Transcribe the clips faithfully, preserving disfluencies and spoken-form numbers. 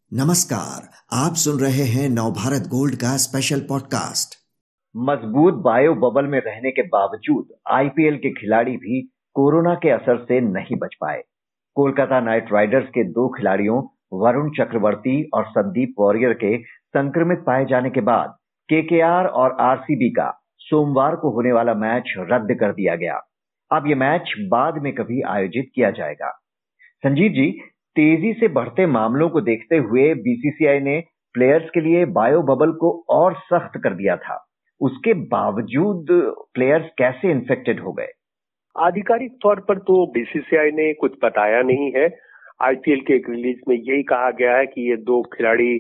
नमस्कार, आप सुन रहे हैं नवभारत गोल्ड का स्पेशल पॉडकास्ट। मजबूत बायो बबल में रहने के बावजूद आईपीएल के खिलाड़ी भी कोरोना के असर से नहीं बच पाए। कोलकाता नाइट राइडर्स के दो खिलाड़ियों वरुण चक्रवर्ती और संदीप वॉरियर के संक्रमित पाए जाने के बाद केकेआर और आरसीबी का सोमवार को होने वाला मैच रद्द कर दिया गया। अब ये मैच बाद में कभी आयोजित किया जाएगा। संजीव जी, तेजी से बढ़ते मामलों को देखते हुए बीसीसीआई ने प्लेयर्स के लिए बायो बबल को और सख्त कर दिया था। उसके बावजूद प्लेयर्स कैसे इन्फेक्टेड हो गए? आधिकारिक तौर पर तो बीसीसीआई ने कुछ बताया नहीं है। आईपीएल के एक रिलीज में यही कहा गया है कि ये दो खिलाड़ी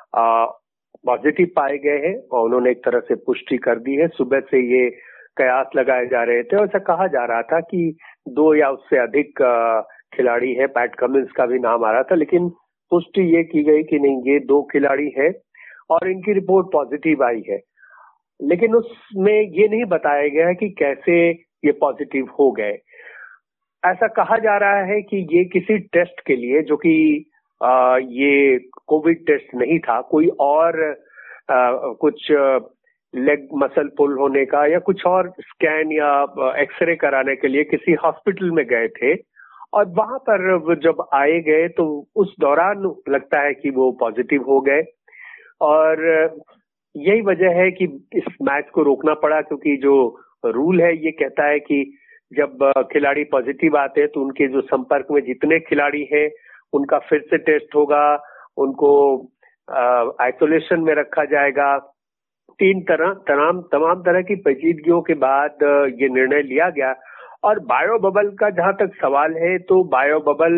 पॉजिटिव पाए गए हैं और उन्होंने एक तरह से पुष्टि कर दी है। सुबह से ये कयास लगाए जा रहे थे और ऐसा कहा जा रहा था कि दो या उससे अधिक खिलाड़ी है। पैट कमिंस का भी नाम आ रहा था, लेकिन पुष्टि ये की गई कि नहीं, ये दो खिलाड़ी हैं और इनकी रिपोर्ट पॉजिटिव आई है। लेकिन उसमें ये नहीं बताया गया है कि कैसे ये पॉजिटिव हो गए। ऐसा कहा जा रहा है कि ये किसी टेस्ट के लिए, जो कि आ, ये कोविड टेस्ट नहीं था, कोई और आ, कुछ लेग मसल पुल होने का या कुछ और स्कैन या एक्सरे कराने के लिए किसी हॉस्पिटल में गए थे और वहां पर जब आए गए तो उस दौरान लगता है कि वो पॉजिटिव हो गए और यही वजह है कि इस मैच को रोकना पड़ा, क्योंकि जो रूल है ये कहता है कि जब खिलाड़ी पॉजिटिव आते हैं तो उनके जो संपर्क में जितने खिलाड़ी हैं उनका फिर से टेस्ट होगा, उनको आइसोलेशन में रखा जाएगा। तीन तरह तमाम तमाम तरह की पेचीदगियों के बाद ये निर्णय लिया गया। और बायो बबल का जहां तक सवाल है तो बायो बबल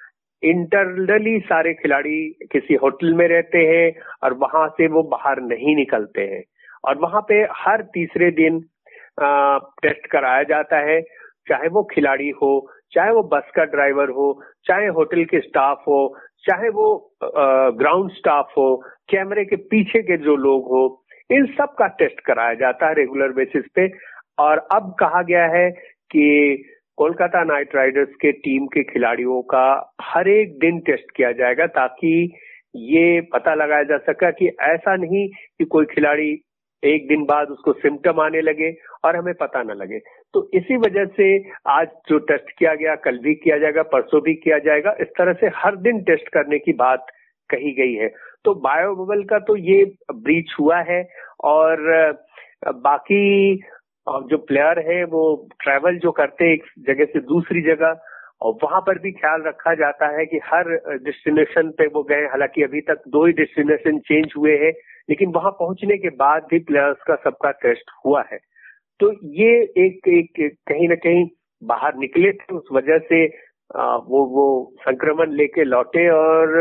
इंटरनली सारे खिलाड़ी किसी होटल में रहते हैं और वहां से वो बाहर नहीं निकलते हैं और वहां पे हर तीसरे दिन आ, टेस्ट कराया जाता है, चाहे वो खिलाड़ी हो, चाहे वो बस का ड्राइवर हो, चाहे होटल के स्टाफ हो, चाहे वो ग्राउंड स्टाफ हो, कैमरे के पीछे के जो लोग हो, इन सब का टेस्ट कराया जाता है रेगुलर बेसिस पे। और अब कहा गया है कि कोलकाता नाइट राइडर्स के टीम के खिलाड़ियों का हर एक दिन टेस्ट किया जाएगा ताकि ये पता लगाया जा सका कि ऐसा नहीं कि कोई खिलाड़ी एक दिन बाद उसको सिम्टम आने लगे और हमें पता न लगे। तो इसी वजह से आज जो टेस्ट किया गया, कल भी किया जाएगा, परसों भी किया जाएगा। इस तरह से हर दिन टेस्ट करने की बात कही गई है। तो बायो बबल का तो ये ब्रीच हुआ है और बाकी जो प्लेयर है वो ट्रैवल जो करते हैं एक जगह से दूसरी जगह, और वहां पर भी ख्याल रखा जाता है कि हर डेस्टिनेशन पे वो गए। हालांकि अभी तक दो ही डेस्टिनेशन चेंज हुए हैं, लेकिन वहां पहुंचने के बाद भी प्लेयर्स का सबका टेस्ट हुआ है। तो ये एक एक, एक कहीं ना कहीं बाहर निकले थे, उस वजह से आ, वो वो संक्रमण लेके लौटे और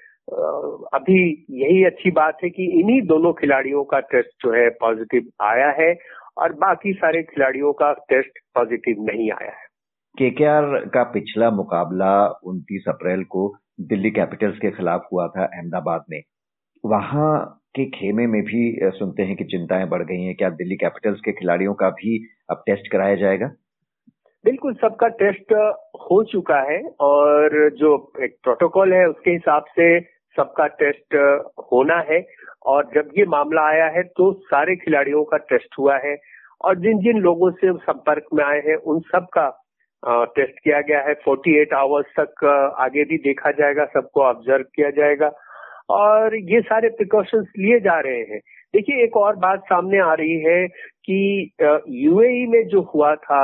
आ, अभी यही अच्छी बात है कि इन्हीं दोनों खिलाड़ियों का टेस्ट जो है पॉजिटिव आया है और बाकी सारे खिलाड़ियों का टेस्ट पॉजिटिव नहीं आया है। केकेआर का पिछला मुकाबला उनतीस अप्रैल को दिल्ली कैपिटल्स के खिलाफ हुआ था अहमदाबाद में। वहां के खेमे में भी सुनते हैं कि चिंताएं बढ़ गई हैं। क्या दिल्ली कैपिटल्स के खिलाड़ियों का भी अब टेस्ट कराया जाएगा? बिल्कुल, सबका टेस्ट हो चुका है और जो एक प्रोटोकॉल है उसके हिसाब से सबका टेस्ट होना है। और जब ये मामला आया है तो सारे खिलाड़ियों का टेस्ट हुआ है और जिन जिन लोगों से संपर्क में आए हैं उन सब का टेस्ट किया गया है। अड़तालीस आवर्स तक आगे भी देखा जाएगा, सबको ऑब्जर्व किया जाएगा और ये सारे प्रिकॉशंस लिए जा रहे हैं। देखिए, एक और बात सामने आ रही है कि यूएई में जो हुआ था,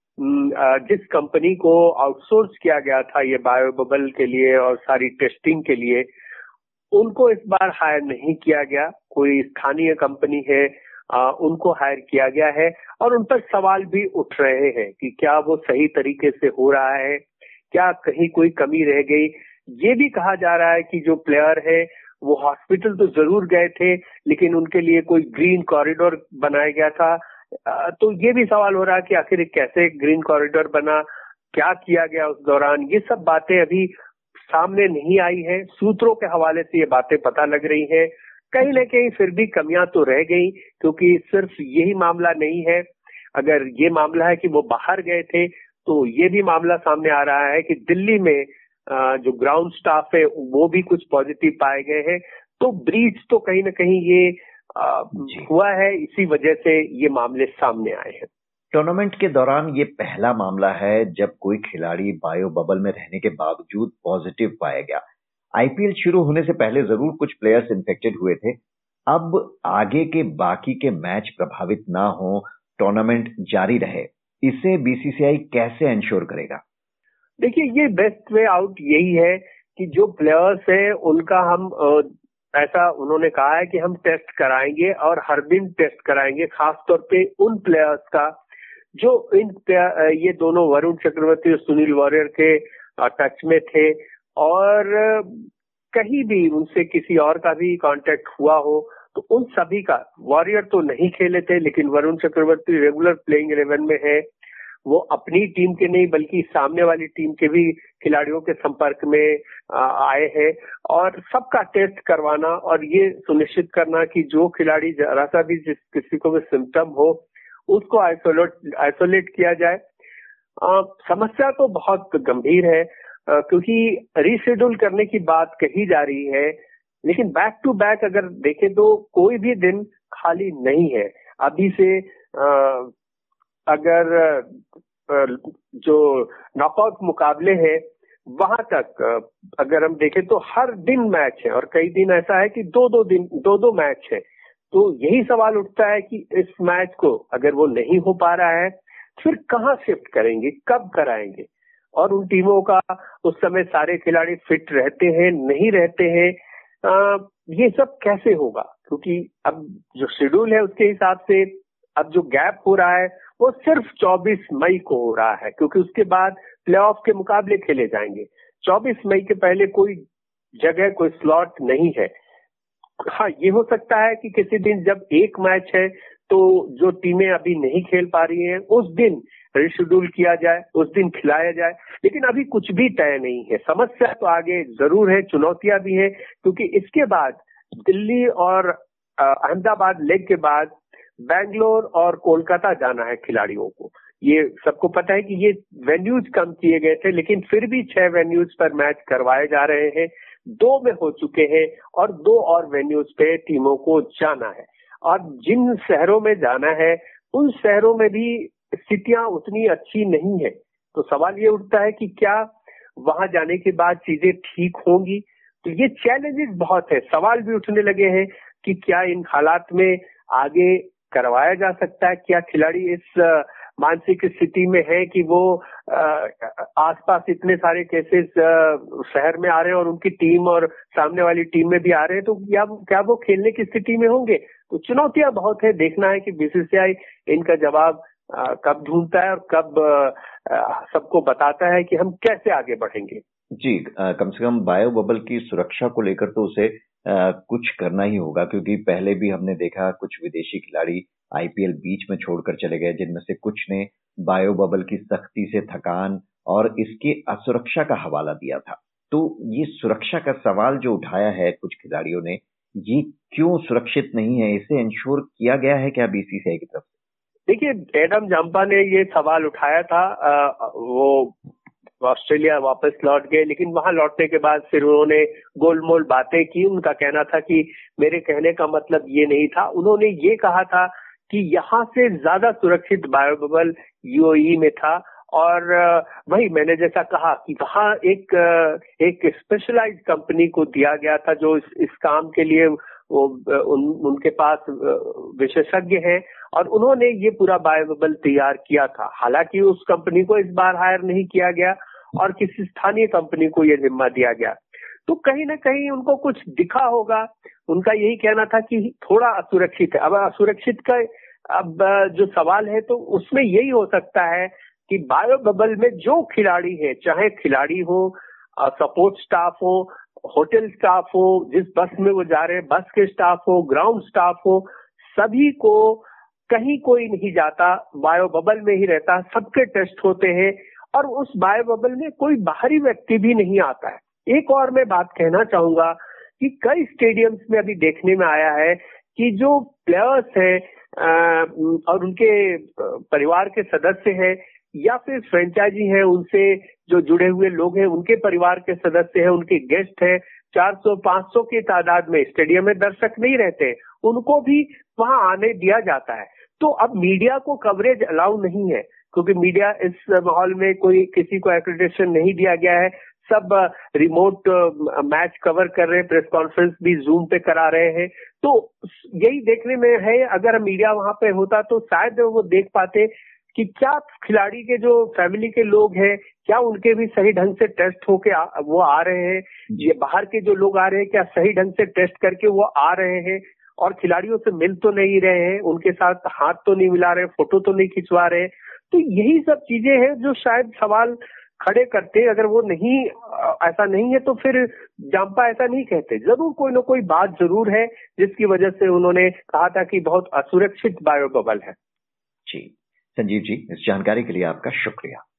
जिस कंपनी को आउटसोर्स किया गया था ये बायो बबल के लिए और सारी टेस्टिंग के लिए, उनको इस बार हायर नहीं किया गया। कोई स्थानीय कंपनी है, आ, उनको हायर किया गया है और उन पर सवाल भी उठ रहे हैं कि क्या वो सही तरीके से हो रहा है, क्या कहीं कोई कमी रह गई। ये भी कहा जा रहा है कि जो प्लेयर है वो हॉस्पिटल तो जरूर गए थे, लेकिन उनके लिए कोई ग्रीन कॉरिडोर बनाया गया था। आ, तो ये भी सवाल हो रहा है कि आखिर कैसे ग्रीन कॉरिडोर बना, क्या किया गया उस दौरान। ये सब बातें अभी सामने नहीं आई है। सूत्रों के हवाले से ये बातें पता लग रही है। कहीं न कहीं फिर भी कमियां तो रह गई, क्योंकि सिर्फ यही मामला नहीं है। अगर ये मामला है कि वो बाहर गए थे, तो ये भी मामला सामने आ रहा है कि दिल्ली में जो ग्राउंड स्टाफ है वो भी कुछ पॉजिटिव पाए गए हैं। तो ब्रीच तो कहीं ना कहीं ये हुआ है, इसी वजह से ये मामले सामने आए हैं। टूर्नामेंट के दौरान ये पहला मामला है जब कोई खिलाड़ी बायो बबल में रहने के बावजूद पॉजिटिव पाया गया। आईपीएल शुरू होने से पहले जरूर कुछ प्लेयर्स इन्फेक्टेड हुए थे। अब आगे के बाकी के मैच प्रभावित ना हो, टूर्नामेंट जारी रहे, इसे बीसीसीआई कैसे इंश्योर करेगा? देखिए, ये बेस्ट वे आउट यही है कि जो प्लेयर्स हैं उनका हम ऐसा उन्होंने कहा है कि हम टेस्ट कराएंगे और हर दिन टेस्ट कराएंगे, खासतौर पे उन प्लेयर्स का जो इन ये दोनों वरुण चक्रवर्ती और सुनील वॉरियर के टच में थे और कहीं भी उनसे किसी और का भी कांटेक्ट हुआ हो, तो उन सभी का, वॉरियर तो नहीं खेले थे लेकिन Varun Chakravarthy regular playing eleven में है, वो अपनी टीम के नहीं बल्कि सामने वाली टीम के भी खिलाड़ियों के संपर्क में आए हैं और सबका टेस्ट करवाना और ये सुनिश्चित करना कि जो खिलाड़ी जरा सा भी जिस किसी को भी सिम्टम हो उसको आइसोलेट आइसोलेट किया जाए। आ, समस्या तो बहुत गंभीर है आ, क्योंकि रीशेड्यूल करने की बात कही जा रही है, लेकिन बैक टू बैक अगर देखें तो कोई भी दिन खाली नहीं है। अभी से आ, अगर आ, जो नॉकआउट मुकाबले हैं वहां तक अगर हम देखें तो हर दिन मैच है और कई दिन ऐसा है कि दो दो दिन दो दो मैच है। तो यही सवाल उठता है कि इस मैच को अगर वो नहीं हो पा रहा है फिर कहाँ शिफ्ट करेंगे, कब कराएंगे, और उन टीमों का उस समय सारे खिलाड़ी फिट रहते हैं नहीं रहते हैं, आ, ये सब कैसे होगा? क्योंकि अब जो शेड्यूल है उसके हिसाब से अब जो गैप हो रहा है वो सिर्फ चौबीस मई को हो रहा है, क्योंकि उसके बाद प्लेऑफ के मुकाबले खेले जाएंगे। चौबीस मई के पहले कोई जगह कोई स्लॉट नहीं है। हाँ, ये हो सकता है कि किसी दिन जब एक मैच है तो जो टीमें अभी नहीं खेल पा रही हैं उस दिन रिशेड्यूल किया जाए, उस दिन खिलाया जाए, लेकिन अभी कुछ भी तय नहीं है। समस्या तो आगे जरूर है, चुनौतियां भी है, क्योंकि इसके बाद दिल्ली और अहमदाबाद लेग के बाद बेंगलोर और कोलकाता जाना है खिलाड़ियों को। ये सबको पता है कि ये वेन्यूज कम किए गए थे, लेकिन फिर भी छह वेन्यूज पर मैच करवाए जा रहे हैं, दो में हो चुके हैं और दो और वेन्यूज पे टीमों को जाना है। और जिन शहरों में जाना है उन शहरों में भी स्थितियां उतनी अच्छी नहीं है। तो सवाल ये उठता है कि क्या वहां जाने के बाद चीजें ठीक होंगी? तो ये चैलेंजेस बहुत है। सवाल भी उठने लगे हैं कि क्या इन हालात में आगे करवाया जा सकता है? क्या खिलाड़ी इस मानसिक स्थिति में है कि वो आसपास इतने सारे केसेस शहर में आ रहे हैं और उनकी टीम और सामने वाली टीम में भी आ रहे हैं, तो क्या क्या वो खेलने की स्थिति में होंगे? तो चुनौतियां बहुत है। देखना है कि बीसीसीआई इनका जवाब आ, कब ढूंढता है और कब आ, सबको बताता है कि हम कैसे आगे बढ़ेंगे। जी, आ, कम से कम बायो बबल की सुरक्षा को लेकर तो उसे आ, कुछ करना ही होगा, क्योंकि पहले भी हमने देखा कुछ विदेशी खिलाड़ी आईपीएल बीच में छोड़कर चले गए, जिनमें से कुछ ने बायो बबल की सख्ती से थकान और इसकी असुरक्षा का हवाला दिया था। तो ये सुरक्षा का सवाल जो उठाया है कुछ खिलाड़ियों ने, ये क्यों सुरक्षित नहीं है? इसे इंश्योर किया गया है क्या बीसीसीआई की तरफ से? देखिए, एडम जाम्पा ने ये सवाल उठाया था, आ, वो ऑस्ट्रेलिया वापस लौट गए, लेकिन वहां लौटने के बाद फिर उन्होंने गोलमोल बातें की। उनका कहना था कि मेरे कहने का मतलब ये नहीं था। उन्होंने ये कहा था कि यहाँ से ज्यादा सुरक्षित बायो बबल यूएई में था, और वही मैंने जैसा कहा कि वहाँ एक एक स्पेशलाइज्ड कंपनी को दिया गया था जो इस, इस काम के लिए वो उन, उनके पास विशेषज्ञ हैं, और उन्होंने ये पूरा बायो बबल तैयार किया था। हालांकि उस कंपनी को इस बार हायर नहीं किया गया और किसी स्थानीय कंपनी को ये जिम्मा दिया गया। तो कहीं ना कहीं उनको कुछ दिखा होगा। उनका यही कहना था कि थोड़ा असुरक्षित है। अब असुरक्षित का अब जो सवाल है तो उसमें यही हो सकता है कि बायो बबल में जो खिलाड़ी है, चाहे खिलाड़ी हो, सपोर्ट स्टाफ हो, होटल स्टाफ हो, जिस बस में वो जा रहे हैं बस के स्टाफ हो, ग्राउंड स्टाफ हो, सभी को कहीं कोई नहीं जाता, बायो बबल में ही रहता, सबके टेस्ट होते हैं और उस बायो बबल में कोई बाहरी व्यक्ति भी नहीं आता है। एक और मैं बात कहना चाहूंगा कि कई स्टेडियम्स में अभी देखने में आया है कि जो प्लेयर्स हैं और उनके परिवार के सदस्य हैं, या फिर फ्रेंचाइजी हैं उनसे जो जुड़े हुए लोग हैं, उनके परिवार के सदस्य हैं, उनके गेस्ट हैं, चार सौ पाँच सौ की तादाद में स्टेडियम में दर्शक नहीं रहते, उनको भी वहां आने दिया जाता है। तो अब मीडिया को कवरेज अलाउ नहीं है, क्योंकि मीडिया इस माहौल में कोई किसी को एक्रेडिटेशन नहीं दिया गया है। सब रिमोट मैच कवर कर रहे हैं, प्रेस कॉन्फ्रेंस भी जूम पे करा रहे हैं। तो यही देखने में है, अगर मीडिया वहां पे होता तो शायद वो देख पाते कि क्या खिलाड़ी के जो फैमिली के लोग हैं, क्या उनके भी सही ढंग से टेस्ट होके आ, वो आ रहे हैं, ये बाहर के जो लोग आ रहे हैं क्या सही ढंग से टेस्ट करके वो आ रहे हैं, और खिलाड़ियों से मिल तो नहीं रहे हैं, उनके साथ हाथ तो नहीं मिला रहे, फोटो तो नहीं खिंचवा रहे। तो यही सब चीजें हैं जो शायद सवाल खड़े करते। अगर वो नहीं, ऐसा नहीं है तो फिर जांपा ऐसा नहीं कहते। जरूर कोई ना कोई बात जरूर है जिसकी वजह से उन्होंने कहा था कि बहुत असुरक्षित बायो बबल है। जी संजीव जी, इस जानकारी के लिए आपका शुक्रिया।